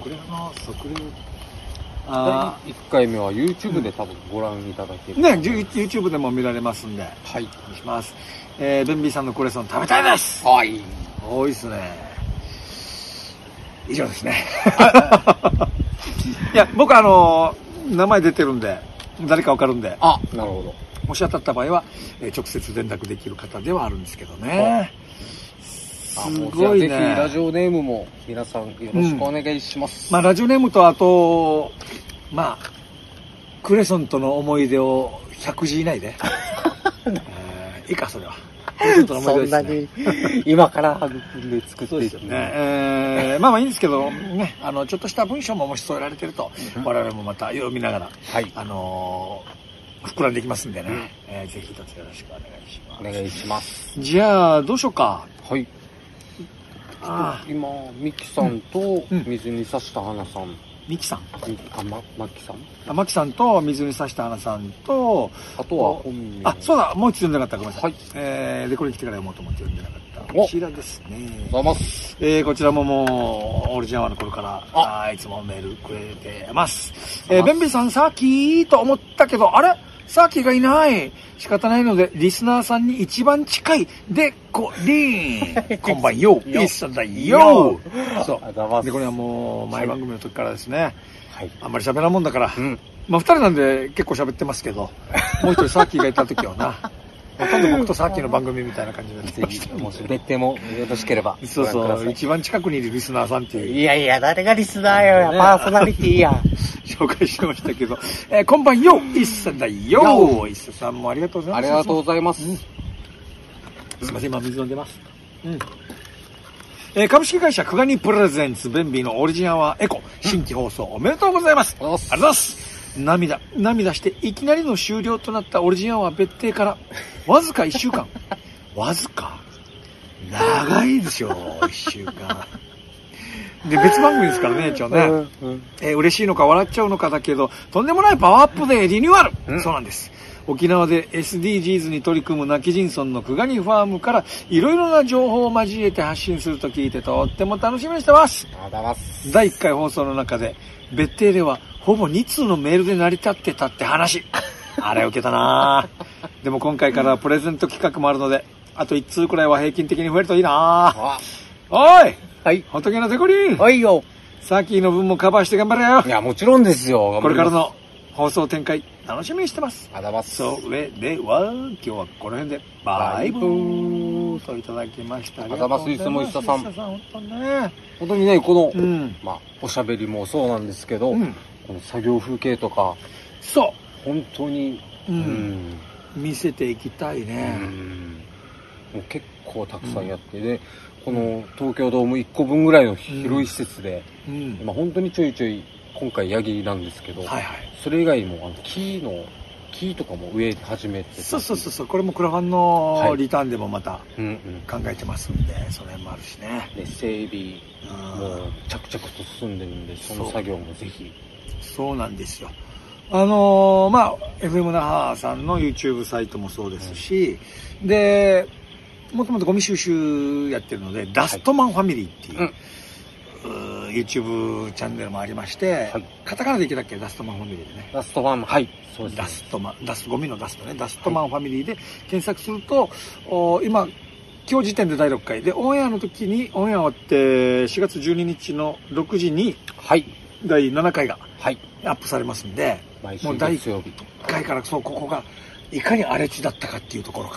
1回目は YouTube で多分ご覧いただける。 ね、YouTube でも見られますんで。お願いします。ベンビーさんのクレソン食べたいです。多いっすね。以上ですね。いや、僕名前出てるんで、誰かわかるんで。 なるほど。 もし当たった場合は、直接連絡できる方ではあるんですけどね。すごいね。 ぜひラジオネームも皆さんよろしくお願いします。 ラジオネームとあと、クレソンとの思い出を100字以内で。いいか、それは。 そんなに今から育んで作っていくね。いいんですけど、ね、ちょっとした文章ももし添えられてると、我々もまた読みながら、膨らんでいきますんでね。ぜひどうぞよろしくお願いします。 お願いします。 じゃあ、どうしようか。 今、ミキさんと水に刺した花さん。 ミキさんマキさんマキさんと水に刺した花さんと、 あとは本名。 そうだ、もう一つ読んでなかった。ごめんなさい。で、これ来てから読もうと思って読んでなかった。こちらですね。こちらももう、オリジナルの頃から、いつもメールくれてます。ベンビーさん、さっきと思ったけど、あれさっきがいない。仕方ないので、リスナーさんに一番近い、でこりん。こんばんよ。いっさだよ。そう。で、これはもう、前番組の時からですね。あんまり喋らんもんだから。二人なんで結構喋ってますけど、もう一人さっきがいた時はな。ほとんど僕とさっきの番組みたいな感じになってました。 もし別邸もよろしければ。 そう、一番近くにいるリスナーさんっていう。 いやいや、誰がリスナーよ、パーソナリティや。 紹介しましたけど、こんばんよ、いっさだよ。いっささんもありがとうございます。 ありがとうございます。 すいません、今水飲んでます。株式会社クガニプレゼンツベンビーのオリジナルはエコ新規放送おめでとうございます。ありがとうございます。涙していきなりの終了となったオリジナルは別邸からわずか1週間。わずか長いでしょ、1週間。で、別番組ですからね、一応ね。嬉しいのか笑っちゃうのかだけど、とんでもないパワーアップでリニューアル。そうなんです。沖縄で SDGs に取り組む泣き人村のクガニファームからいろいろな情報を交えて発信すると聞いてとっても楽しみにしてます。第1回放送の中で別邸ではほぼ2通のメールで成り立ってたって話。あれ受けたなでも今回からはプレゼント企画もあるので、あと1通くらいは平均的に増えるといいなおい仏のセコリンさっきの分もカバーして頑張れよ。いや、もちろんですよ。 これからの放送展開楽しみにしてます。それでは今日はこの辺でバイブーといただきました。 ありがとうございます。いつも石田さん。 本当ね。 本当にね、この、おしゃべりもそうなんですけど、この作業風景とか、本当に、 見せていきたいね。 もう結構たくさんやって、で、この東京ドーム1個分ぐらいの広い施設で、本当にちょいちょい今回ヤギなんですけど、それ以外にも木とかも植え始めて、 そうこれもクラファンのリターンでもまた考えてますんで、その辺もあるしね。 で、整備も着々と進んでるんで、その作業もぜひ。 そうなんですよ。 FM 那覇さんの YouTube サイトもそうですし、で、もともとゴミ収集やってるので、ダストマンファミリーっていう、YouTube チャンネルもありまして、はい、カタカナでいけたっけ、ダストマンファミリーでね。 ダストマン、はい。そうです、 ね。ゴミのダストね。ダストマンファミリーで検索すると、今日時点で第6回で、オンエアの時に、オンエア終わって4月12日の6時に、 はい。 第7回が、 はい。 アップされますんで、 毎週月曜日。 もう第1回から、そう、ここが、いかに荒れ地だったかっていうところから、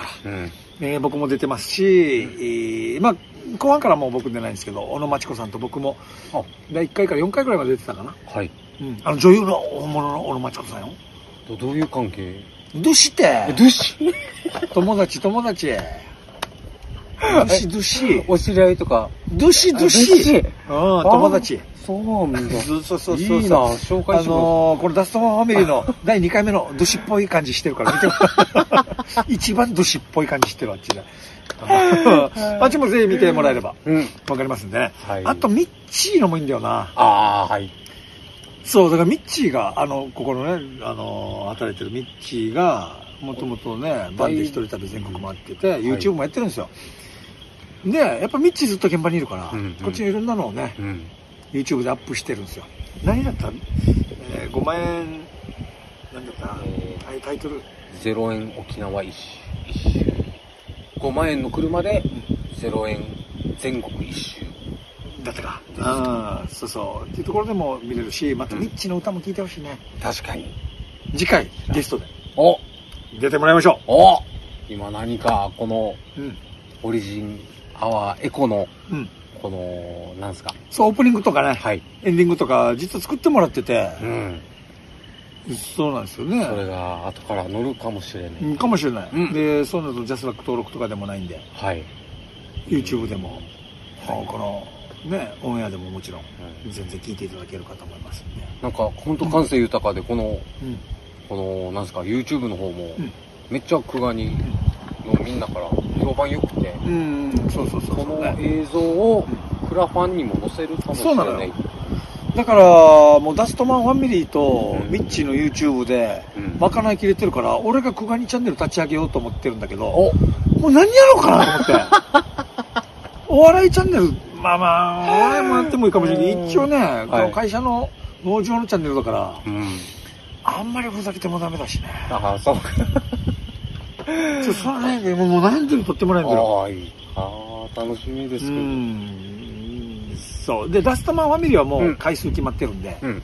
僕も出てますし、後半からもう僕出ないんですけど、小野真知子さんと僕も、第1回から4回くらいまで出てたかな。 はい。 女優の大物の小野真知子さんよ。 どういう関係？ どしって。 どし友達。どし。 お知り合いとか。 どし。友達。 そうなんだ。 そう。 いいな、紹介してこれダストマンファミリーの第2回目のドシっぽい感じしてるから見て一番ドシっぽい感じしてるあっちで。あっちもぜひ見てもらえればわかりますんでね。あとミッチーのもいいんだよな。 はい。 そう、だからミッチーが、ここのね、働いてるミッチーが、もともとね、バンで一人旅全国回ってて、YouTube もやってるんですよ。で、やっぱミッチーずっと現場にいるから、こっちにいろんなのをね、YouTube でアップしてるんですよ。何だった？ 5 万円、何だった？タイトル。 0円沖縄一周。5万円の車で、0円全国一周。 だったか。そう。っていうところでも見れるし、またミッチーの歌も聴いてほしいね。 確かに。 次回、ゲストで。出てもらいましょう。今何か、この、オリジンアワーエコの、この、なんすか。 そう、オープニングとかね。 はい。 エンディングとか、実は作ってもらってて。そうなんですよね。 それが、後から乗るかもしれない。 かもしれない。で、そうなるとジャスラック登録とかでもないんで。 はい。 YouTube でも、この、ね、オンエアでももちろん、全然聞いていただけるかと思いますんで。 なんか、ほんと感性豊かで、この、なんすか、YouTube の方も、めっちゃ久我に、のみんなから評判良くて、 そう。 この映像をクラファンにも載せるかもしれない。 だから、もうダストマンファミリーとミッチーの YouTube で、まかないきれてるから、俺が久我にチャンネル立ち上げようと思ってるんだけど、もう何やろうかなと思って。お笑いチャンネル、お笑いもやってもいいかもしれない。一応ね、この会社の農場のチャンネルだから、あんまりふざけてもダメだしね。 そうか。 それね、もう何でも撮ってもらえるんだよ。 楽しみですけど。そう。で、ダストマンファミリーはもう回数決まってるんで。 そっ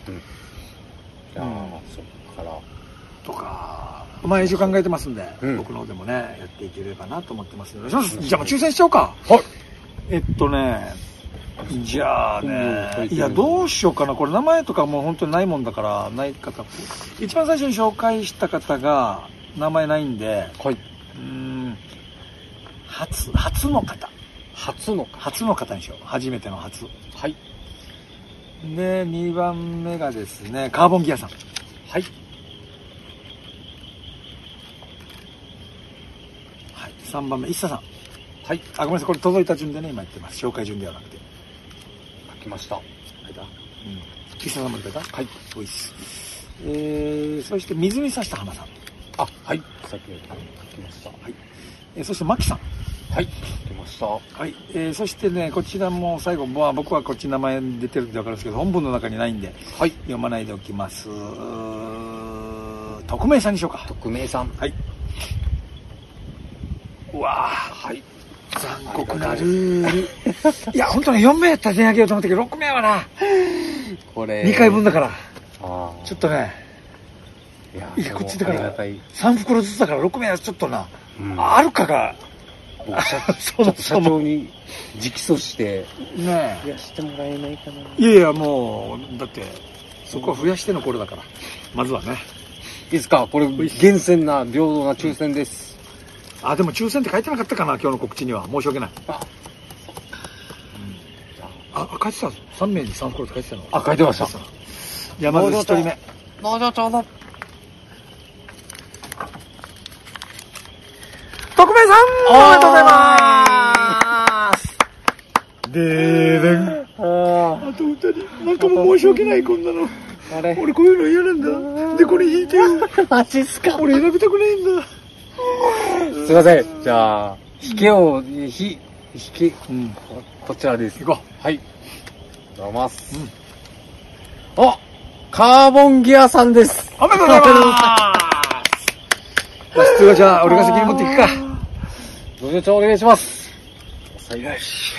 から。 とか、演習考えてますんで、僕の方でもね、やっていければなと思ってますので。じゃあもう抽選しちゃおうか。 はい。 じゃあね、いや、どうしようかな。これ名前とかもう本当にないもんだから、ない方。一番最初に紹介した方が、名前ないんで、初の方。初の方にしよう。初めての初。 はい。 で、2番目がですね、カーボンギアさん。 はい。 はい。3番目、一茶さん。 はい。 ごめんなさい。これ届いた順でね、今言ってます。紹介順ではなくて。 書きました。 書いた？一茶さんまで書いた？ はい。 おいっす。そして、水に刺した花さん。 はい。さっき書きました。はい。 そして、マキさん。 はい。書きました。 はい。そしてね、こちらも最後、僕はこっち名前出てるんで分かるんですけど、本文の中にないんで、 はい。 読まないでおきます。匿名さんにしようか。 匿名さん。 はい。うわはい。 残酷なルール。いや、本当ね、4名やったら全員あげようと思ったけど、6名はな。 これ。 2回分だから。ちょっとね。 いや、 こっちだから、3袋ずつだから6名はちょっとな。あるかが。 社長に直訴して、 ね増やしてもらえないかな。 いや、もう、だって、そこは増やしてのこれだから。まずはね。 いいですか？これ、厳選な、平等な抽選です。 でも抽選って書いてなかったかな、今日の告知には。申し訳ない。書いてたぞ。3名に3袋って書いてたの。 書いてました。 じゃあまず1人目。 どうぞ。 匿名さん、おめでとうございます。でーれん。あと2人。なんかもう申し訳ない、こんなの。俺こういうの嫌なんだ。 でこれ引いてよ。 マジっすか。 俺選びたくないんだ。 すいません。じゃあ、引けを、こちらです。 行こはい。どうもます。あ、カーボンギアさんです。 おめでとうございます。普通はじゃあ、俺が先に持っていくか。 ご助長お願いします。 よし。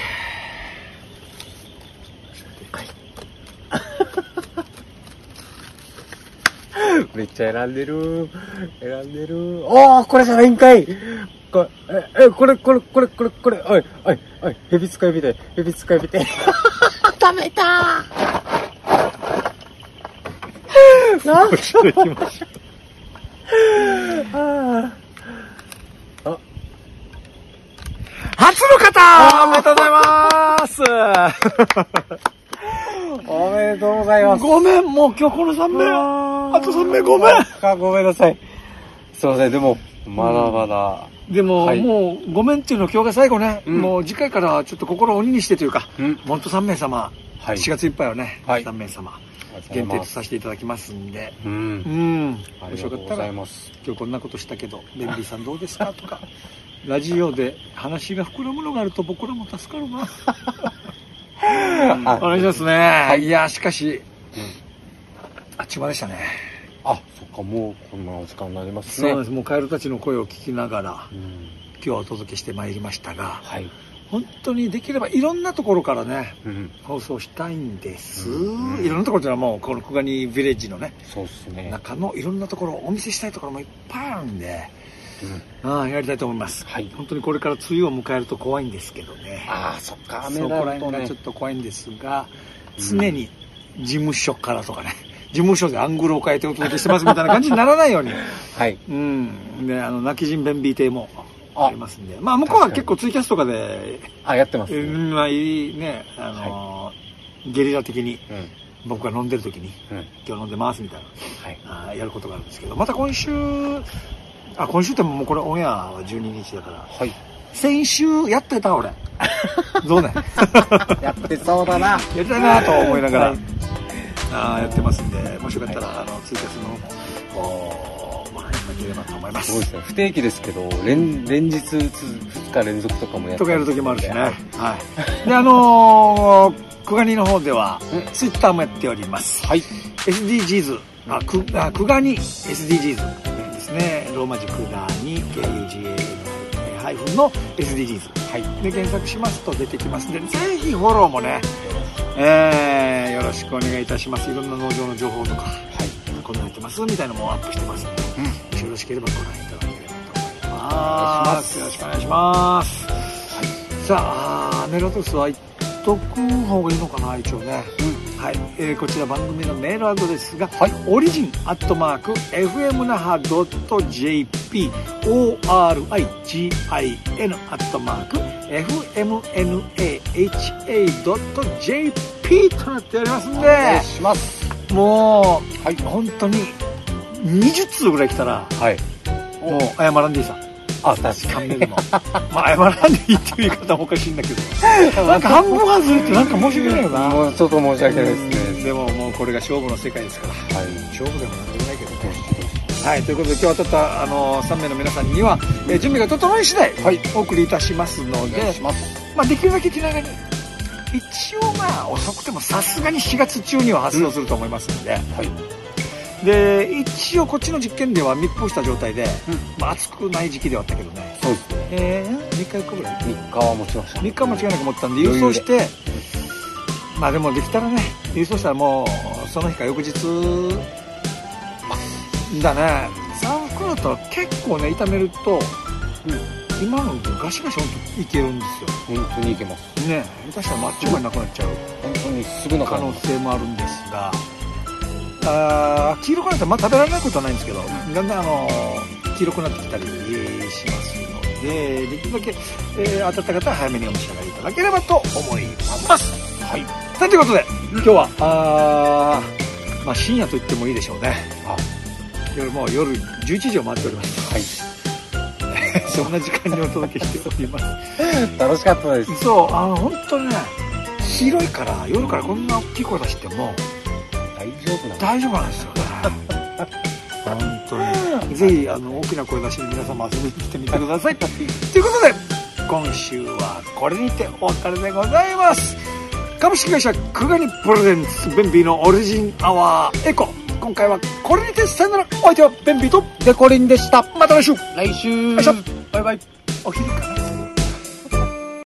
めっちゃ選んでる。おー、これじゃないんかい。これ。おい、ヘビ使いみたい。食べたー。なんか初の方おめでとうございます。 おめでとうございます。 ごめん、もう今日この3名。あと3名ごめん。 ごめんなさい。すいません、でも、まだまだ。 でも、もう、ごめんっていうの今日が最後ね。もう次回からちょっと心を鬼にしてというか、ほんと3名様、4月いっぱいはね、3名様、限定とさせていただきますんで。もしよかったら、今日こんなことしたけど、ベンビーさんどうですかとか、ラジオで話が膨らむのがあると僕らも助かるな。お願いしますね。いや、しかし、あっちまでしたね。 あ、そっか、もうこんなお時間になりますね。そうです。もうカエルたちの声を聞きながら、今日はお届けしてまいりましたが、本当にできればいろんなところからね、放送したいんです。いろんなところというのはもう、この小金ビレッジのね、中のいろんなところをお見せしたいところもいっぱいあるんで、やりたいと思います。本当にこれから梅雨を迎えると怖いんですけどね。 そっか、 そこら辺がちょっと怖いんですが、常に事務所からとかね、事務所でアングルを変えてお届けしてますみたいな感じにならないように。で、泣き人弁 B 亭もありますんで。まあ、向こうは結構ツイキャスとかで、 やってます。 まあ、いいね、ゲリラ的に、僕が飲んでる時に、今日飲んでますみたいな、やることがあるんですけど、また今週ってもうこれオンエアは12日だから、先週やってた俺。どうね。 やってそうだな。 やりたいなと思いながら、やってますんで、もしよかったら、ツイキャスの、ご覧いただければと思います。 そうですね。不定期ですけど、連日2日連続とかもやってとかやる時もあるしね。で、クガニの方では、ツイッターもやっております。SDGs、クガニ SDGs ですね。ローマ字クガニ、KUGA ハイフンの SDGs。で、検索しますと出てきますので、ぜひフォローもね、よろしくお願いいたします。いろんな農場の情報とか、こんなやってますみたいなのもアップしてますので、よろしければご覧いただければと思います。よろしくお願いします。さあ、メールアドレスは言っとく方がいいのかな、一応ね。こちら番組のメールアドレスが、origin@fmnaha.jp origin@fmnaha.jp となっておりますんで、お願いします。もう、本当に20通ぐらい来たら、もう謝らんでいいさ。確かに。まあ、謝らんでいいっていう言い方もおかしいんだけど。なんか半分外れってなんか申し訳ないよな。 もうちょっと申し訳ないですね。 でももうこれが勝負の世界ですから。勝負でもなんでもないけどね。ということで今日はたった3名の皆さんには、準備が整い次第、お送りいたしますので、まあできるだけ気長に。一応まあ遅くてもさすがに4月中には発動すると思いますので、で、一応こっちの実験では密封した状態で、まあ暑くない時期ではあったけどね。そうですね。3日4日ぐらい ?3 日は持ちました。3日は間違いなく持ったんで、郵送して、まあでもできたらね、郵送したらもう、その日か翌日、だね。3袋だったら結構ね、炒めると、今のガシガシいけるんですよ。本当にいけます。ね、下手したらマッチョがなくなっちゃう。本当にすぐの可能性もあるんですが、黄色くなったらまあ食べられないことはないんですけど、だんだん黄色くなってきたりしますので、できるだけ、当たった方は早めにお召し上がりいただければと思います。ということで、今日は、まあ深夜と言ってもいいでしょうね。もう夜11時を回っております。そんな時間にお届けしております。楽しかったです。そう、本当にね、広いから夜からこんな大きい声出しても、大丈夫なんですよね。 ぜひ大きな声出しに皆様遊びに来てみてくださいということで今週はこれにてお別れでございます。株式会社クガニプレゼンツベンビーのオリジンアワーエコ、今回はこれにてさよなら。お相手はベンビーとデコリンでした。 また来週来週。 よいしょバイバイ。 お昼かな。